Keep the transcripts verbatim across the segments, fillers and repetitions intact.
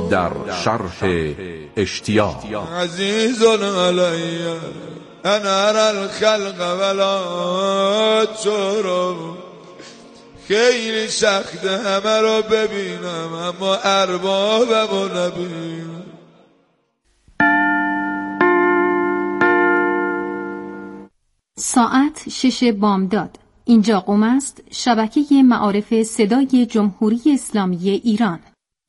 در شرح اشتیاق. عزیز علی ان ارى الخلق ولا ترى، خیلی سخته همه رو ببینم اما اربابم رو نبینم. ساعت شش بامداد. اینجا قم است، شبکه معارف صدای جمهوری اسلامی ایران.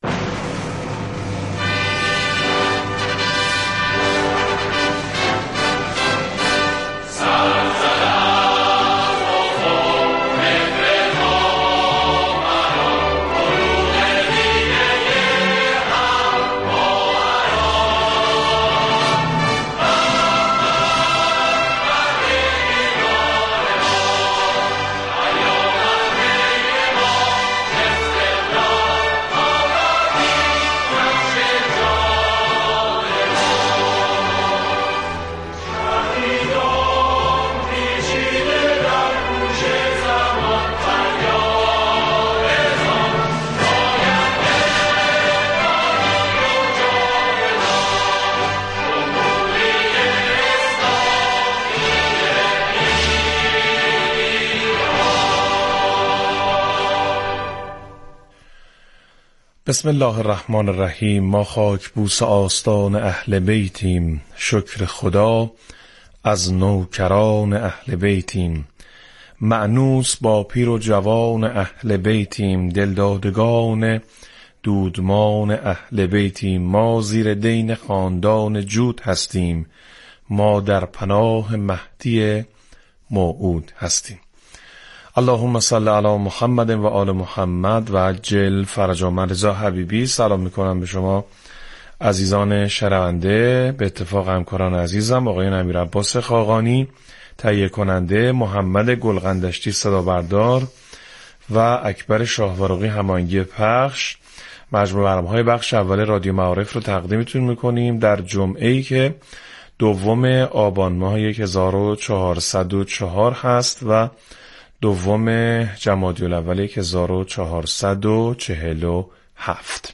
بسم الله الرحمن الرحیم. ما خاک بوس آستان اهل بیتیم، شکر خدا از نوکران اهل بیتیم. مأنوس با پیر و جوان اهل بیتیم، دلدادگان دودمان اهل بیتیم. ما زیر دین خاندان جود هستیم، ما در پناه مهدی موعود هستیم. اللهم صل علی محمد و آل محمد و عجل فرج من. رضا حبیبی سلام میکنم به شما عزیزان شنونده. به اتفاق همکاران عزیزم آقایان امیر عباس خاقانی تهیه کننده، محمد گلغندشتی صدا بردار و اکبر شاهوارقی هماهنگی پخش، مجموع برنامه‌های بخش اول رادیو معارف رو تقدیمتون میکنیم در جمعه‌ای که دوم آبان ماه هزار و چهارصد و چهار هست و دوم جمادی الاول هزار و چهارصد و چهل و هفت.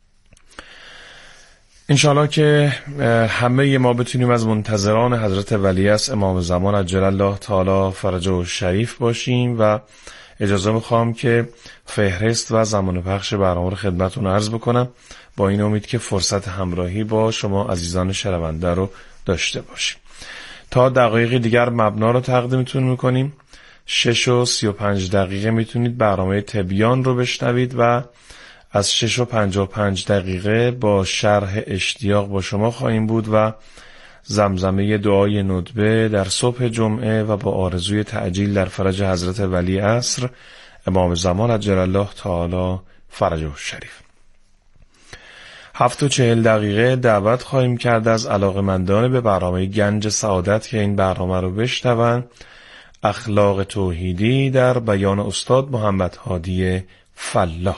انشاءالله که همه ما بتونیم از منتظران حضرت ولیعصر امام زمان عجل الله تعالی فرجه شریف باشیم و اجازه میخوام که فهرست و زمان پخش برنامه رو خدمتتون عرض بکنم با این امید که فرصت همراهی با شما عزیزان شنونده رو داشته باشیم. تا دقایق دیگر مبنا رو تقدیمتون میکنیم. شش و سی و پنج دقیقه میتونید برنامه تبیان رو بشنوید و از شش و پنجاه و پنج دقیقه با شرح اشتیاق با شما خواهیم بود و زمزمه دعای ندبه در صبح جمعه و با آرزوی تعجیل در فرج حضرت ولیعصر امام زمان عجل الله تعالی فرجه شریف. هفت و چهل دقیقه دعوت خواهیم کرد از علاقمندان به برنامه گنج سعادت که این برنامه رو بشنون. اخلاق توحیدی در بیان استاد محمد هادی فلاح.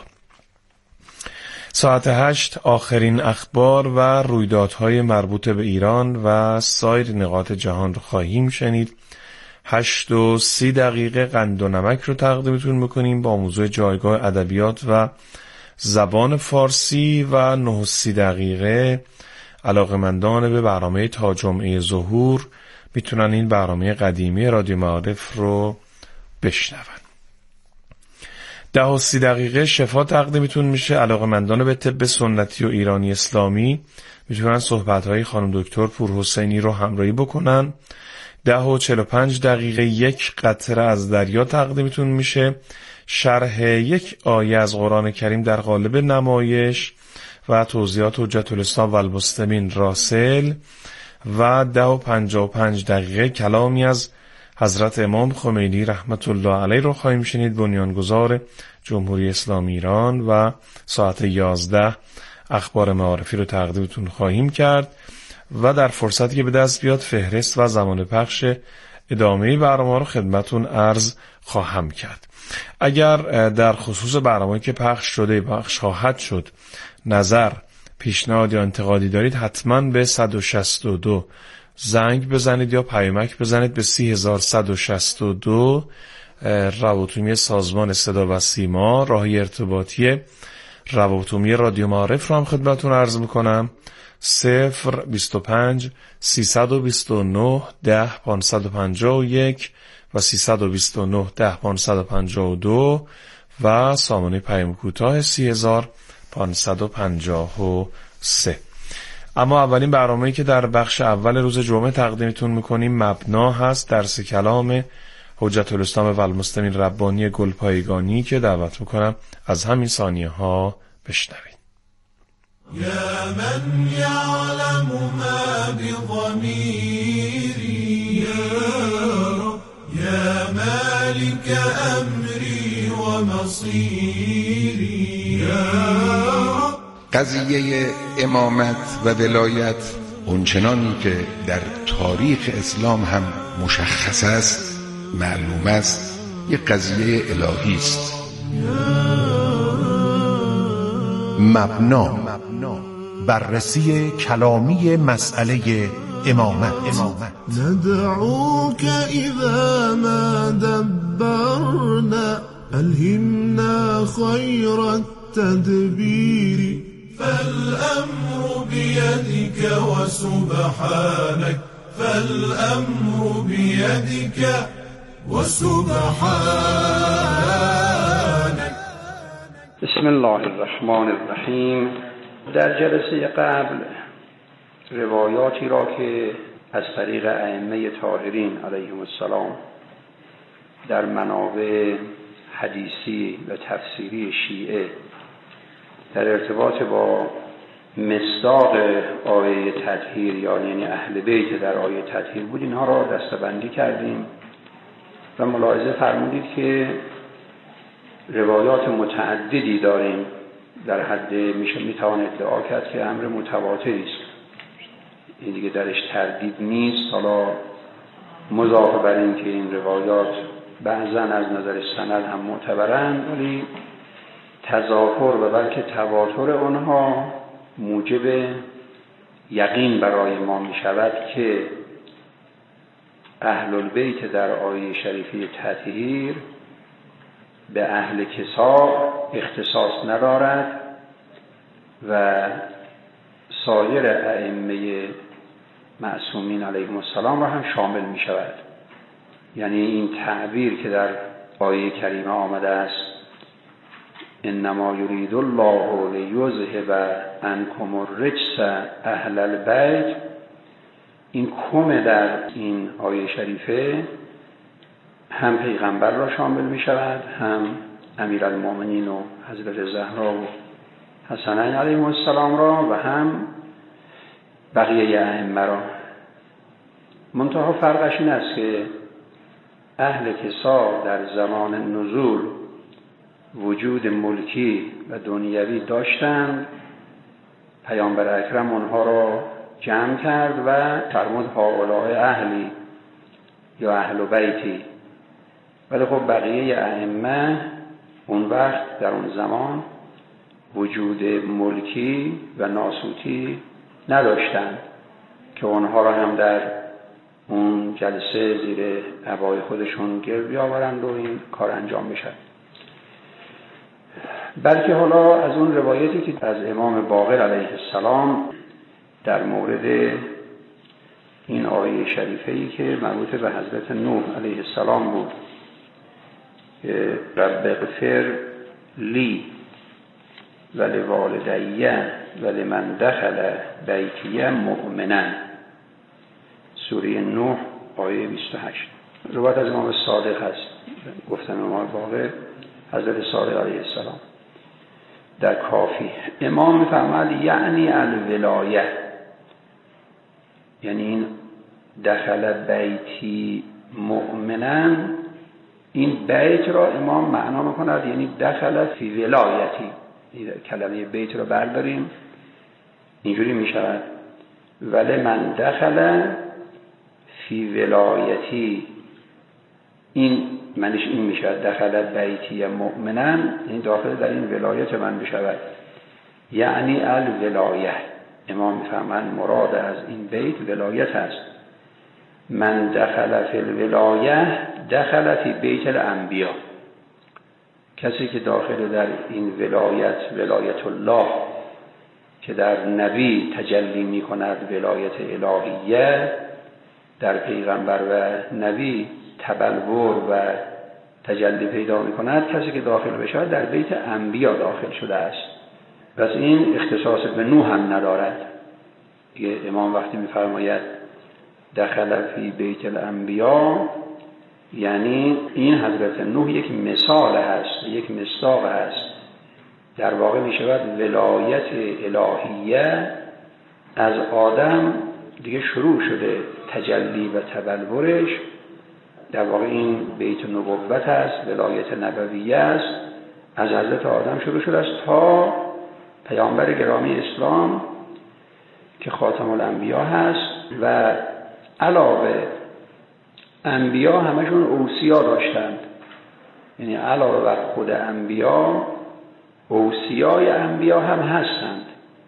ساعت هشت آخرین اخبار و رویدادهای مربوط به ایران و سایر نقاط جهان رو خواهیم شنید. هشت و سی دقیقه قند و نمک رو تقدیمتون میکنیم با موضوع جایگاه ادبیات و زبان فارسی و نه و سی دقیقه علاقمندان به برنامه تا جمعه ظهور میتونن این برنامه قدیمی رادیو معارف رو بشنون. ده و سی دقیقه شفا تقدیمتون میشه. علاقمندان به طب سنتی و ایرانی اسلامی میتونن صحبت‌های خانم دکتر پورحسینی رو همراهی بکنن. ده و چهل و پنج دقیقه یک قطره از دریا تقدیمتون میشه. شرح یک آیه از قرآن کریم در قالب نمایش و توضیحات حجت الاسلام و المسلمین راسل. و ده و پنجاه و پنج دقیقه کلامی از حضرت امام خمینی رحمت الله علیه رو خواهیم شنید، بنیانگذار جمهوری اسلامی ایران. و ساعت یازده اخبار معارفی رو تقدیمتون خواهیم کرد و در فرصتی که به دست بیاد فهرست و زمان پخش ادامه برنامه رو خدمتون عرض خواهم کرد. اگر در خصوص برنامه‌ای که پخش شده پخش خواهد شد نظر، پیشنهاد یا انتقادی دارید حتما به صد و شصت و دو زنگ بزنید یا پیامک بزنید به سی هزار صد و شصت و دو روابط عمومی سازمان صدا و سیما. راهی ارتباطی روابط رادیو معارف رو هم خدمتتون عرض میکنم. صفر بیست و پنج سیصد و بیست و نه ده پانصد و پنجاه و یک و سیصد و بیست و نه ده پانصد و پنجاه و دو و سامانه پیام کوتاه سی هزار پانصد و پنجاه و سه. اما اولین برنامه‌ای که در بخش اول روز جمعه تقدیمتون میکنیم مبنا هست، درس کلام حجت الاسلام و المسلمین ربانی گلپایگانی که دعوت میکنم از همین ثانیه ها بشنوید. یا من یعلم ما بضمیری یا رب یا مالک امری و مصیری یا رب. قضیه امامت و ولایت اونچنانی که در تاریخ اسلام هم مشخص است، معلوم است، یک قضیه الهی است. مبنا، بررسی کلامی مسئله امامت. ندعوك اذا ما دبرنا الهمنا خير التدبير فالامر بيدك وسبحانك فالامر بيدك وسبحانك. بسم الله الرحمن الرحیم. در جلسه قبل روایاتی را که از طریق ائمه طاهرین علیهم السلام در منابع حدیثی و تفسیری شیعه در ارتباط با مصداق آیه تطهیر یعنی اهل بیت در آیه تطهیر بود، اینها را دسته‌بندی کردیم و ملاحظه فرمودید که روایات متعددی داریم، در حد میشه میتوان ادعا کرد که امر متواتری است، این دیگه درش تردید نیست. حالا مضافه بر این که این روایات بعضا از نظر سند هم معتبرند، ولی تضافر و بلکه تواتر آنها موجب یقین برای ما می شود که اهل البیت در آیه شریفه تطهیر به اهل کسا اختصاص ندارد و سایر ائمه معصومین علیهم السلام را هم شامل می شود. یعنی این تعبیر که در آیه کریمه آمده است انما یرید الله لیذهب عنکم الرجس اهل البیت، این کم در این آیه شریفه هم پیغمبر را شامل می شود، هم امیرالمؤمنین و حضرت زهرا و حسنین علیهم السلام را و هم بقیه ائمه را. منتها فرقش این است که اهل کسا در زمان نزول وجود ملکی و دنیوی داشتند، پیامبر اکرم آنها را جمع کرد و فرمود هؤلاء اهلی یا اهل بیتی. ولی خب بقیه ائمه اون وقت در اون زمان وجود ملکی و ناسوتی نداشتند که اونها را هم در اون جلسه زیر عبای خودشون گرد بیاورند و این کار انجام بشد. بلکه حالا از اون روایتی که از امام باقر علیه السلام در مورد این آیه شریفه‌ای که مربوط به حضرت نوح علیه السلام بود که رب اغفر لی ولوالدی ولمن دخل بیتی مؤمنا، سوره نوح آیه بیست و هشت. روایت از امام صادق هست، گفتن امام باقر حضرت صادق علیه السلام در کافی. امام می‌فرماید یعنی الولایه، یعنی این دخل بیتی مؤمنا، این بیت را امام معنا می‌کند یعنی دخل فی ولایتی. کلمه بیت را برداریم اینجوری می‌شود ولی من دخل فی ولایتی، این منش این میشود دخل بیتی مؤمنا، این داخل در این ولایت من بشود، یعنی الولایه. امام میفهمند مراد از این بیت ولایت است. من دخل فی الولایه دخل فی بیت الانبیا، کسی که داخل در این ولایت، ولایت الله که در نبی تجلی می کند، ولایت الهیه در پیغمبر و نبی تبلور و تجلی پیدا می کند، کسی که داخل بشه در بیت انبیا داخل شده است. پس این اختصاص به نوح هم ندارد. یه امام وقتی می فرماید دخل فی بیت الانبیا، یعنی این حضرت نوح یک مثال هست، یک مصداق هست. در واقع می شود ولایت الهیه از آدم دیگه شروع شده، تجلی و تبلورش در واقع این بیت نبوت است، ولایت نبویه است، از حضرت آدم شروع شده است تا پیامبر گرامی اسلام که خاتم الانبیا هست. و علاوه انبیا همشون اوصیا داشتند، یعنی علاوه بر خود انبیا اوصیای انبیا هم هستند،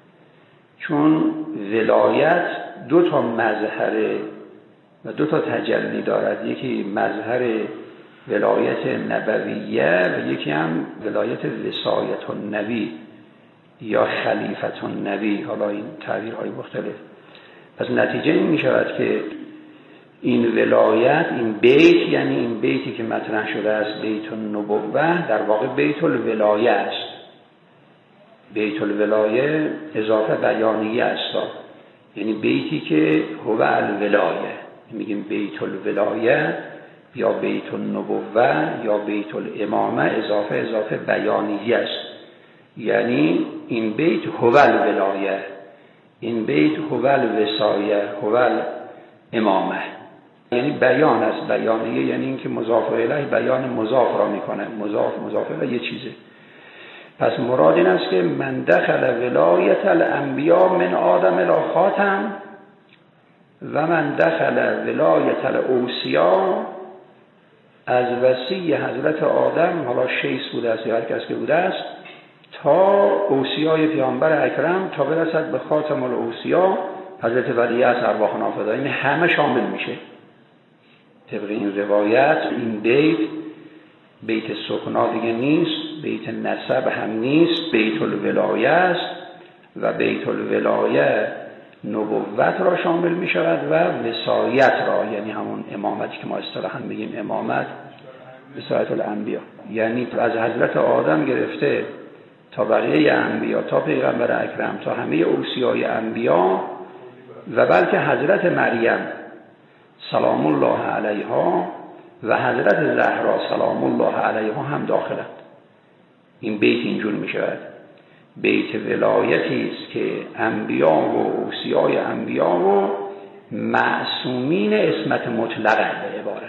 چون ولایت دو تا مظهر و دو تا تجلی دارد، یکی مظهر ولایت نبویه و یکی هم ولایت وصایت النبی یا خلیفت النبی، حالا این تعبیرهای مختلف. پس نتیجه این می شود که این ولایت، این بیت، یعنی این بیتی که مطرح شده است بیت النبوه، در واقع بیت الولایه است. بیت الولایه اضافه بیانیه است، یعنی بیتی که هو الولایه، میگیم بیت الولایه یا بیت النبوه یا بیت الامامه، اضافه اضافه بیانیه است. یعنی این بیت هو الولایه، این بیت هو الوصایه، هو الامامه، یعنی بیان است. بیانیه یعنی اینکه مضاف الیه بیان مضاف را میکنه، مضاف مضاف الیه یه چیزه. پس مراد این است که من دخل ولایت الانبیا من آدم الی خاتم و من دخل ولایت الاوصیا، از وصی حضرت آدم، حالا شیخ بوده است یا هر کس که بوده است، تا اوصیای پیامبر اکرم تا برسد به خاتم الاوصیا حضرت ولیعصر ارواح نافذه، این همه شامل میشه. طبق این روایت این بیت بیت سکنا دیگه نیست، بیت نسب هم نیست، بیت الولایه است و بیت الولایه نبوت را شامل می شود و وصایت را، یعنی همون امامتی که ما اصطلاحاً میگیم امامت، وصایت الانبیا، یعنی از حضرت آدم گرفته تا بقیه انبیا، تا پیغمبر اکرم، تا همه اوصیای انبیا و بلکه حضرت مریم سلام الله علیها و حضرت زهرا سلام الله علیها هم داخلند. این بیت اینجور می شود، بیت ولایتی است که انبیا و اوصیای انبیا و معصومین اسمت مطلقه به عبارت.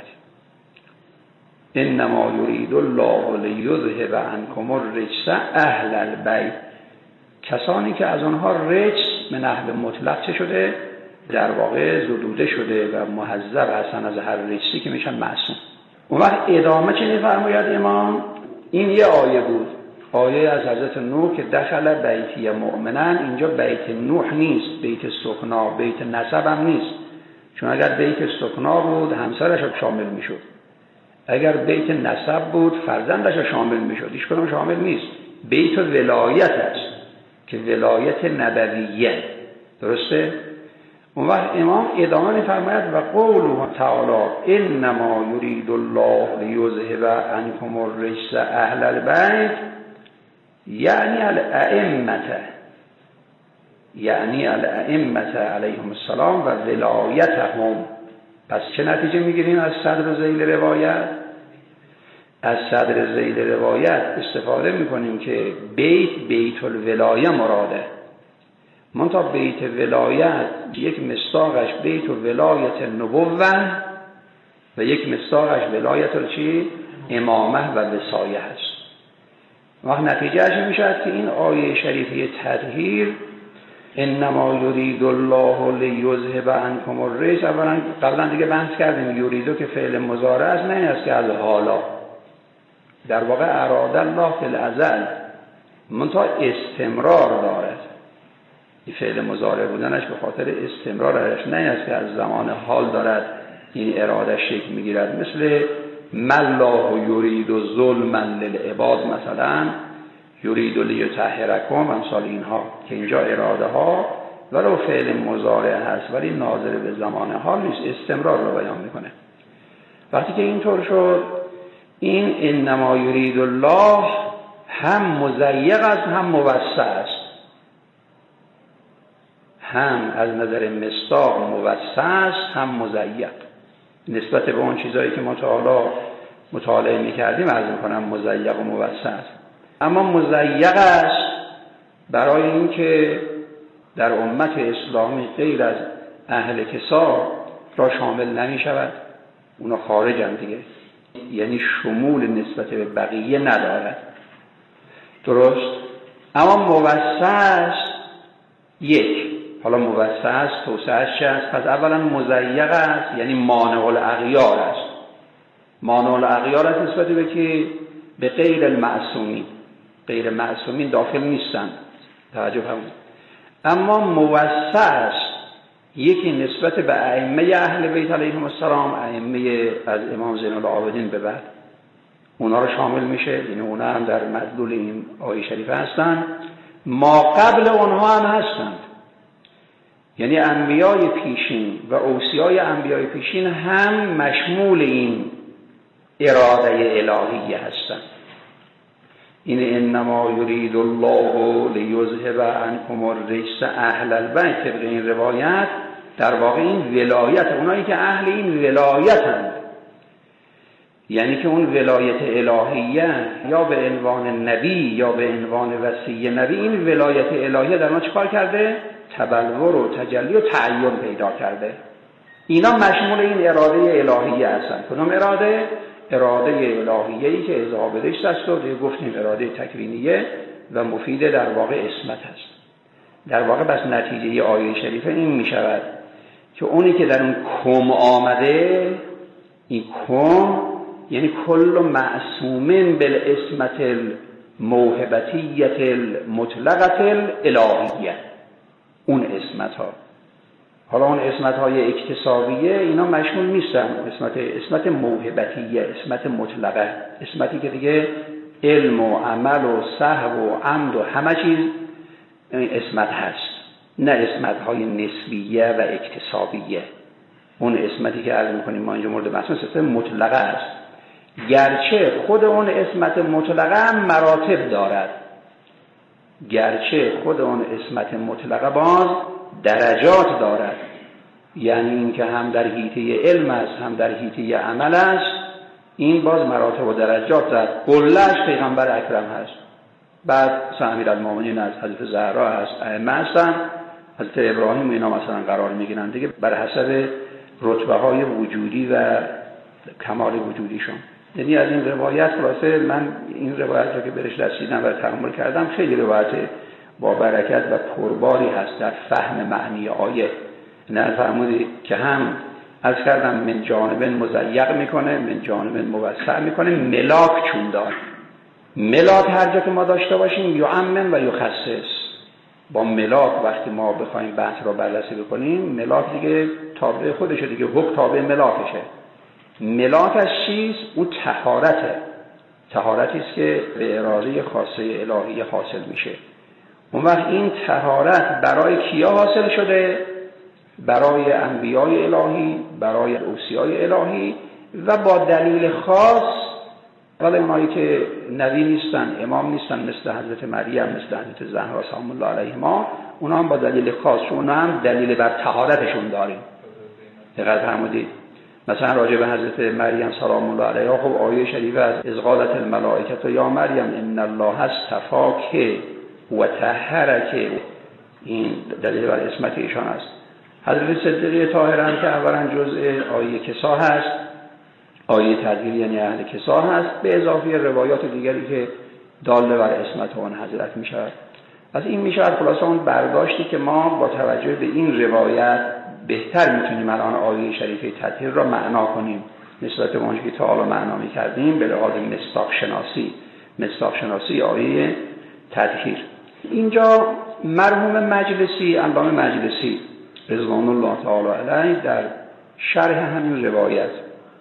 انما یرید الله لیذهب عنکم الرجس اهل البیت، کسانی که از آنها رجس من اهل مطلق چه شده، در واقع زدوده شده و محذب هستن از هر رجسی که میشن معصوم. اون وقت ادامه چه میفرماید امام؟ این یه آیه بود، آیه از حضرت نوح که دخل بیتی مؤمنن. اینجا بیت نوح نیست، بیت سکنا، بیت نسب هم نیست، چون اگر بیت سکنا بود همسرش شامل میشد، اگر بیت نسب بود فرزندش شامل میشد، هیچ کدوم شامل نیست. بیت ولایت است که ولایت نبویه، درسته؟ اون وقت امام ادامه می‌فرماید و قوله تعالی انما یرید الله لیذهب عنکم الرجس اهل البیت، یعنی الائمه، یعنی الائمه علیهم السلام و ولایتهم. پس چه نتیجه میگیریم از صدر ذیل روایت؟ از صدر ذیل روایت استفاده میکنیم که بیت بیت الولایه مراده، منتها بیت ولایت یک مصداقش بیت ولایت نبوه و یک مصداقش ولایت چی؟ امامه و وصایه هست. وقت نتیجهش میشه که این آیه شریفه تطهیر انما یرید الله لیذهب عنکم الرجس، اولا قبلا دیگه بحث کردیم یریدو که فعل مضارع است، نه این است که از حالا، در واقع اراد الله فی الازل، منتها استمرار دارد. این فعل مضارع بودنش به خاطر استمرارش، نه این است که از زمان حال دارد این اراده شکل میگیرد. مثل مالله یرید ظلما للعباد مثلا یرید لیطهرکم امثال اینها که اینجا اراده ها ولو فعل مضارع هست ولی ناظر به زمان حال نیست، استمرار رو بیان میکنه. وقتی که اینطور شد این انما یرید الله هم مضیق است هم موسع است، هم از نظر مصداق موسع است هم مضیق. نسبت به اون چیزایی که ما تا حالا مطالعه میکردیم عرض میکنم مضیق و موسع است. اما مضیق است برای اینکه در امت اسلامی غیر از اهل کسا را شامل نمی شود، اونا خارجن دیگه، یعنی شمول نسبت به بقیه ندارد. درست؟ اما موسع است یک، حالا موسع است توسعه‌اش چه است؟ پس اولا مضیق است یعنی مانع الاغیار است. مانع الاغیار است نسبت به که به غیر المعصومین، غیر معصومین داخل نیستند، توجه فرمایید. اما موسع است یکی نسبت به ائمه اهل بیت علیهم السلام، ائمه از امام زین العابدین به بعد اونا رو شامل میشه، یعنی اونا هم در مدلول این آیه شریفه هستند، ما قبل اونها هم هستند، یعنی انبیای پیشین و اوصیای انبیای پیشین هم مشمول این اراده الهیه هستند. این انما یرید الله لیذهب عنکم الرجس اهل البیت، طبق این روایت در واقع این ولایت اونایی که اهل این ولایتند، یعنی که اون ولایت الهیه یا به عنوان نبی یا به عنوان وصی نبی، این ولایت الهیه در ما چیکار کرده؟ تبلور و تجلی و تعین پیدا کرده. اینا مشمول این اراده الهیه هستند. کدام اراده؟ اراده الهیه‌ای که اذهاب بهش است و گفتیم اراده تکوینیه و مفید در واقع اسمت هست. در واقع بس نتیجه آیه شریفه این می شود که اونی که در اون کم آمده، این کم یعنی کل معصومین بالاسمت الموهبتیت المطلقت الالهیه، اون اسمت ها. حالا اون اسمت های اکتسابیه اینا مشمول نیستن، اسمت اسمت موهبتیه، اسمت مطلقه، اسمتی که دیگه علم و عمل و سهو و عمد و همه چیز اسمت هست، نه اسمت های نسبیه و اکتسابیه. اون اسمتی که عرض میکنیم ما اینجا مورد بحث اسم مطلقه است، گرچه خود اون اسمت مطلقه هم مراتب دارد، گرچه خود اون اسمت مطلقه باز درجات دارد، یعنی این که هم در حیطه علم است هم در حیطه عمل است، این باز مراتب و درجات دارد. قله‌اش پیغمبر اکرم هست، بعد امیرالمومنین از حضرت زهرا هست، ائمه هستن، حضرت ابراهیم اینا مثلا قرار میگیرن دیگه بر حسب رتبه های وجودی و کمال وجودیشون. یعنی از این روایت خلاصه من این روایت رو که برش رسیدم و تأمل کردم خیلی روایت با برکت و پرباری هست در فهم معنی آیه. نه فرمودی که هم از کردم من جانب مضیق میکنه، من جانب موسع میکنه، ملاک چون دار. ملاک هر جا که ما داشته باشیم یعمم و یخصص. با ملاک وقتی ما بخوایم بحث رو بررسی بکنیم، ملاک دیگه تابع خودشه دیگه، حکم تابع ملاکشه. ملاک از چیست؟ اون طهارته، طهارتی است که به اراده خاصه الهی حاصل میشه. اون وقت این طهارت برای کیا حاصل شده؟ برای انبیای الهی، برای اوصیای الهی و با دلیل خاص، ولی اونایی که نبی نیستن، امام نیستن، مثل حضرت مریم، مثل حضرت زهرا سلام الله علیهما، اونا هم با دلیل خاص، اونا هم دلیل بر طهارتشون داریم. دقت فرمودید؟ مثلا راجع به حضرت مریم سلام الله علیها خب آیه شریفه از اذ قالت الملائکه یا مریم ان الله اصطفاک و طهرک، این دلیل بر اسمت ایشان است. حضرت صدیقه طاهره که اولا جزء آیه کسا هست، آیه تدبیر یعنی اهل کسا هست، به اضافه روایات دیگری که داله بر اسمت اون حضرت می شود. از این می شود خلاصه اون برداشتی که ما با توجه به این روایت بهتر میتونیم الان آیه شریفه تطهیر را معنا کنیم نسبت به اونجایی که تا حالا معنا می‌کردیم به لحاظ مصداق شناسی، مصداق شناسی آیه تطهیر. اینجا مرحوم مجلسی، علامه مجلسی رضوان الله تعالی علیه در شرح همین روایت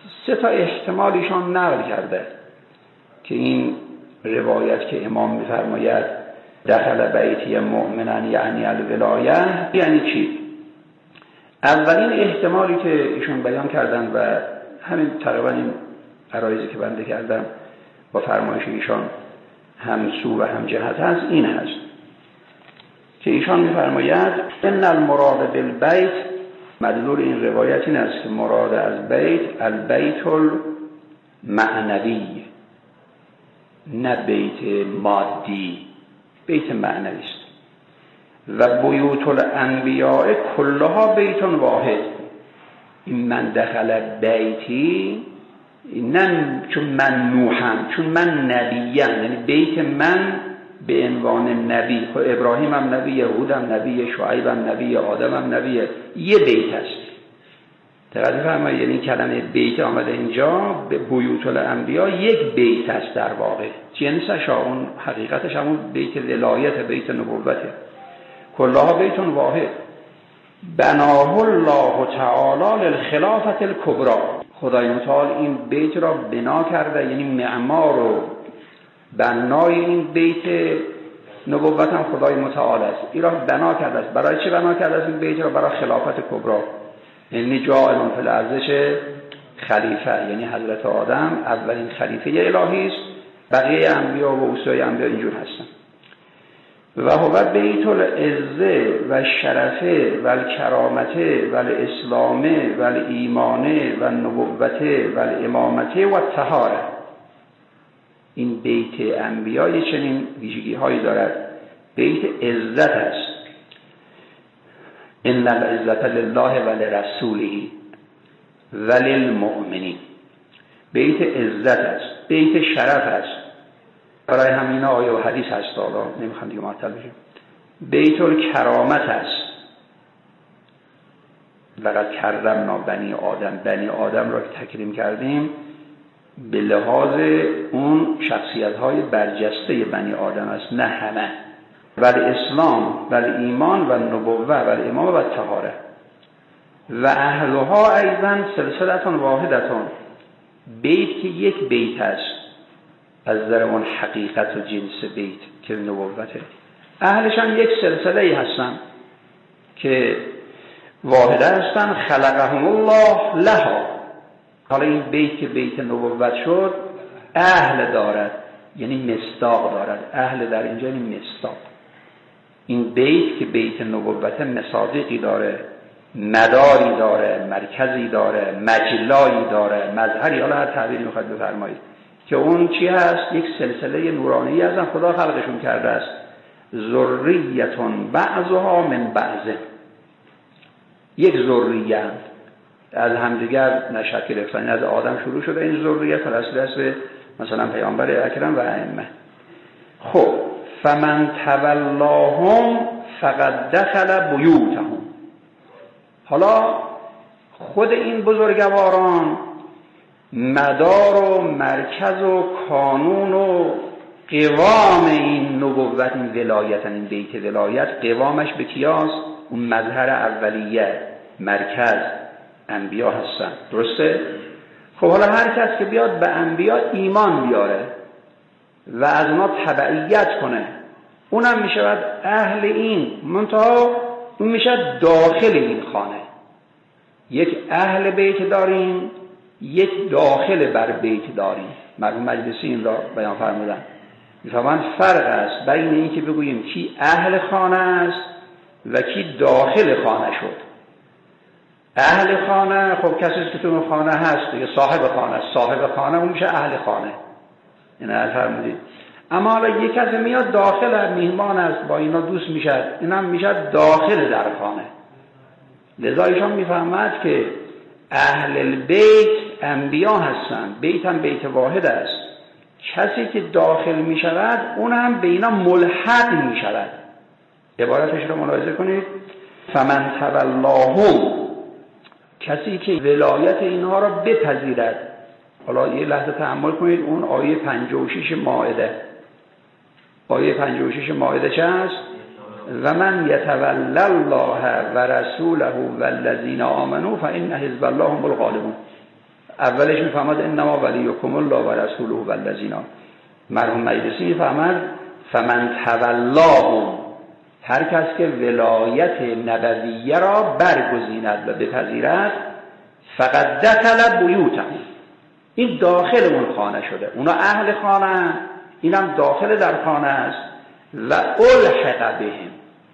سه تا احتمالیشان نقل کرده که این روایت که امام می‌فرماید دخل بیتی مؤمنا یعنی الولایه یعنی چی؟ اولین احتمالی که ایشون بیان کردن و همین تقریبا این عرایزی که بنده کردم با فرمایش ایشان هم سو و هم جهت هست، این هست که ایشان می‌فرماید ان المراد بالبیت، مدلول این روایت این است که مراد از بیت البیت المعنوی، نه بیت مادی، بیت معنوی است. و بیوت الانبیاء کلها بیت واحد. این من دخل بیتی نه چون من نوحم، چون من نبیم، یعنی بیت من به عنوان نبی، خب ابراهیم هم نبی، هود هم نبی، شعیب هم نبی، آدم هم نبی، یه بیت است. دقیق فرمایید، یعنی کلمه بیت آمده اینجا به بیوت الانبیاء یک بیت است در واقع، جنسش اون حقیقتش همون بیت ولایت، بیت نبوته، کلها بیت واحد. بناه الله تعالی للخلافة الکبری، خدای متعال این بیت را بنا کرده، یعنی معمار و بنای این بیت نبوت هم خدای متعال است. این را بنا کرده است. برای چه بنا کرده است این بیت را؟ برای خلافت کبری، یعنی جاعل فی الارض خلیفه، یعنی حضرت آدم اولین خلیفه الهی است، بقیه انبیا و اوصای انبیا اینجور هستن. و هو بیت العزه و شرفه و الکرامته و الاسلامه و الایمانه و النبوته و الامامته و الطهاره. این بیت انبیا چنین ویژگی هایی دارد. بیت عزت است، ان العزة لله و لرسوله و للمؤمنین. بیت عزت است، بیت شرف است. برای همین آیه و حدیث هست، حالا نمیخوام دیگه معطل بشیم. بیت الکرامت است. لقد کرمنا بنی آدم، بنی آدم را که تکریم کردیم به لحاظ اون شخصیت‌های برجسته بنی آدم است، نه همه. ولی اسلام ولی ایمان و نبوه ولی امام و طهاره و اهلها ایضا سلسلتون واحدتون. بیت که یک بیت است از در اون حقیقت و جنس بیت که نبوته، اهلش هم یک سلسله ای هستن که واحده هستن. خلقهم الله لها. حالا این بیت که بیت نبوت شد اهل دارد، یعنی مصداق دارد. اهل در اینجا یعنی مصداق. این بیت که بیت نبوت مصادیقی داره، مداری داره، مرکزی داره، مجلایی داره، مظهری، حالا هر تعبیری میخواد بفرمایید، که اون چی هست؟ یک سلسله نورانی هستن، خدا خلقشون کرده است. ذریتون بعضها من بعض، یک ذریه از همدیگر نشأت گرفتن، از آدم شروع شده این ذریت تا رسول است مثلا پیامبر اکرم و ائمه. خب فمن تولاهم فقد دخل بیوتهم. حالا خود این بزرگواران مدار و مرکز و کانون و قوام این نبوت، این ولایت، این بیت ولایت، قوامش به کیاست؟ اون مظهر اولیه، مرکز انبیا هستن. درسته؟ خب حالا هر کس که بیاد به انبیا ایمان بیاره و از ما تبعیت کنه، اونم میشود اهل این، منتها اون میشود داخل این خانه. یک اهل بیت داریم، یک داخل بر بیت داریم. مرحوم مجلسی این را بیان فرمودن. میفهمن فرق است بین این که بگوییم کی اهل خانه است و کی داخل خانه شد. اهل خانه خب کسی که تو خانه هست دیگه، صاحب خانه است. صاحب خانه اون میشه اهل خانه. این از فرمودید. اما حالا یک کسی میاد داخل، میهمان است، با اینا دوست میشد، اینم میشد داخل در خانه. لذا ایشان میفهمد که اهل البیت انبیا هستند. بیت هم بیت واحد است. کسی که داخل میشود اون هم به اینا ملحق میشود. عبارتش رو ملاحظه کنید. فمن تولاهم، کسی که ولایت اینها را بپذیرد. حالا یه لحظه تأمل کنید اون آیه پنجاه و شش مائده. آیه پنجاه و شش مائده چه است؟ و من یتولی الله و رسوله والذین آمنوا فإن حزب الله هم الغالبون. اولش میفهمد انما ولیکم الله و رسوله و الذین. مرحوم مجلسی میفهمد فمن تولاهم، هر کس که ولایت نبویه را برگزیند و بپذیرد، فقد دخل بیوتهم، این داخل اون خانه شده، اونا اهل خانه، اینم داخل در خانه است. و الحق بهم،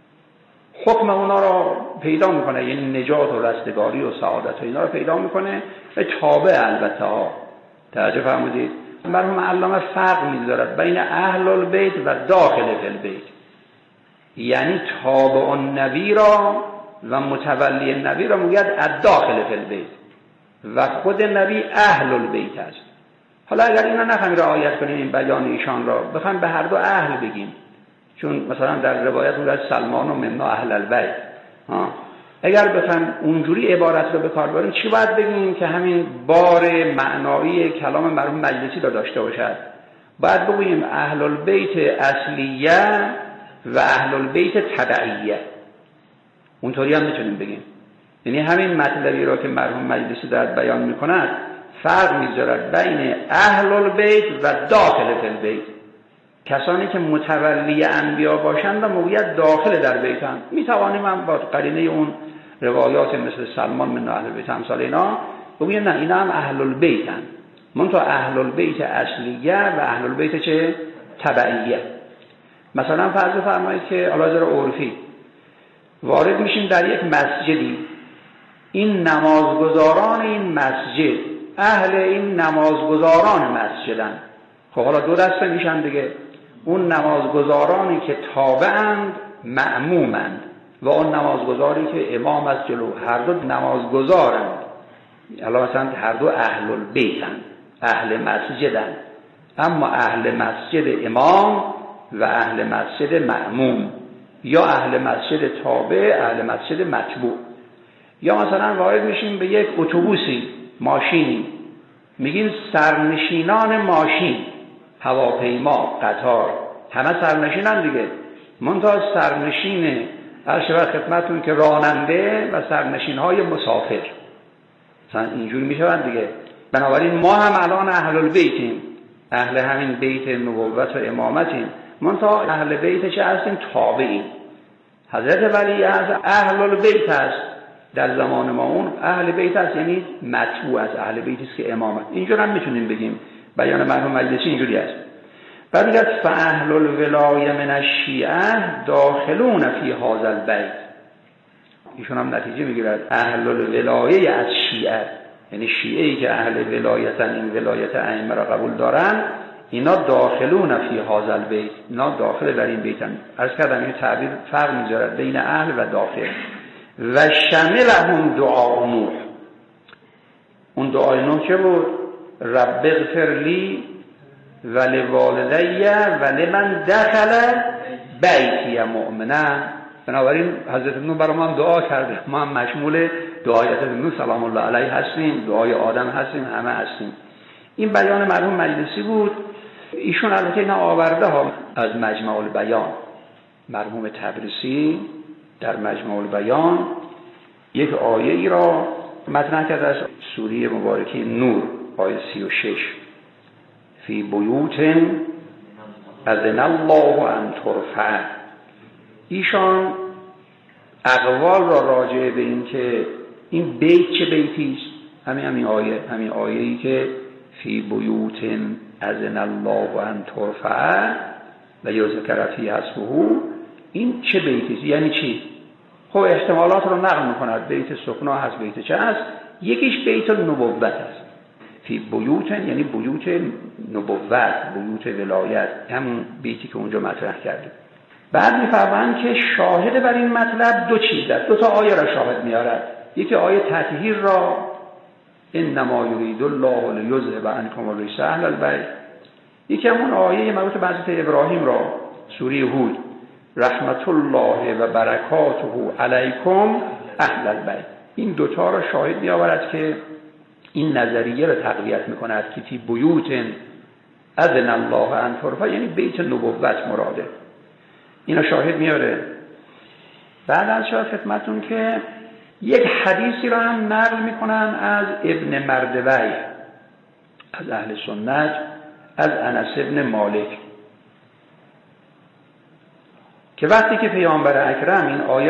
حکم اونا را پیدا میکنه، یعنی نجات و رستگاری و سعادت و اینا را پیدا میکنه و تابع البته ها. توجه فرمودید؟ مرحوم علامه فرق میذارد بین اهل البیت و داخل البیت، یعنی تابع النبی را و متولی النبی را میگوید داخل البیت و خود نبی اهل البیت است. حالا اگر اینا نخواهیم رعایت کنیم این بیان ایشان را، بخوایم به هر دو اهل بگیم، چون مثلا در روایت میگه سلمان و منا اهل البیت، ها، اگر بخوایم اونجوری عبارت رو به کار ببریم چی باید بگیم که همین بار معنایی کلام مرحوم مجلسی را داشته باشد؟ باید بگوییم اهل البیت اصلیه و اهل البیت تبعیه. اونطوری هم میتونیم بگیم، یعنی همین مطلبی را که مرحوم مجلسی دارد بیان میکند فرق میذارد بین اهل البیت و داخل البیت. کسانی که متولی انبیا باشند و موقعیت داخل در بیتن، میتوانیم هم با قرینه اون روایات مثل سلمان من اهل البیت امثال اینا بگوییم نه اینا هم اهل البیتن، منتها اهل البیت اصلیه و اهل البیت چه؟ تبعیه. مثلا فرض فرمایید که علاوه بر عرفی وارد میشیم در یک مسجدی، این نمازگزاران این مسجد اهل این نمازگزاران مسجدن. خب حالا دو دسته میشن دیگه، اون نمازگزارانی که تابعند مأمومند و اون نمازگزاری که امام از جلو، هر دو نمازگزارند. حالا مثلا هر دو اهل البیتند، اهل مسجدند، اما اهل مسجد امام و اهل مسجد مأموم، یا اهل مسجد تابع اهل مسجد متبوع. یا مثلا وارد میشیم به یک اتوبوسی، ماشینی، میگیم سرنشینان ماشین، هواپیما، قطار، همه سرنشینن دیگه، منتها سرنشین هر شبه خدمتون که راننده و سرنشین های مسافر مثلا اینجوری میشوند دیگه. بنابراین ما هم الان اهل البیتیم، اهل همین بیت نبوت و امامتیم، منتها اهل بیت چه هستیم؟ تابعیم. حضرت ولی از اهل البیت است، در زمان ما اون اهل بیت است، یعنی متبوع از اهل بیت است که امامت. اینجور هم میتونیم بگیم، بیان مرحوم مجلسی اینجوری است. بعد میگه فاهل الولایه من الشیعه داخلون فی هذا البیت. ایشون هم نتیجه میگیرد اهل الولایه از شیعه، یعنی شیعه‌ای که اهل ولایتن، این ولایت ائمه را قبول دارن، اینا داخلون فی هذا البیت، اینا داخل در این بیتن. عرض کردم این تعبیر فرق میذارد بین اهل و داخل. و شملهم دعا نوح، اون دعای نوح چه بود؟ رب اغفر لی و لوالدی و لمن دخل بیتی مؤمنا. بنابراین حضرت نوح برای ما هم دعا کرده، ما هم مشمول دعای حضرت نوح سلام الله علیه هستیم، دعای آدم هستیم، همه هستیم. این بیان مرحوم مجلسی بود. ایشون البته اینا آورده ها از مجمع البیان. مرحوم تبریسی در مجمع البیان یک آیه ای را مطرح کرده از سوره مبارکه نور، آیه سی و شش، فی بیوت اذن الله ان ترفع. ایشان اقوال را راجع به این که این بیت چه بیتی است، همین همین آیه، همین آیه‌ای که فی بیوت اذن الله ان ترفع و یذکر فیها اسمه، این چه بیتی است، یعنی چی؟ خب احتمالات رو نقل می‌کند، بیت سکنا هست، بیت چه هست؟ یکیش بیت نبوت است. فی بیوت یعنی بیوت نبوت، بیوت ولایت، همون بیتی که اونجا مطرح کردیم. بعد می‌فرمایند که شاهد بر این مطلب دو چیز است، دو تا آیه را شاهد می‌آورد. یکی آیه تطهیر را، انما یرید الله لیذهب عنکم الرجس اهل البیت. یکی همون آیه مربوط به حضرت ابراهیم را، سوره هود، رحمت الله و برکاته علیکم اهل البیت. این دوتا را شاهد می آورد که این نظریه را تقویت می کند که فی بیوت اذن الله ان ترفع یعنی بیت نبوت مراده. اینا شاهد میاره. بعد از شاید خدمتون که یک حدیثی را هم نقل میکنن از ابن مردوی از اهل سنت از انس بن مالک که وقتی که پیامبر اکرم این آیه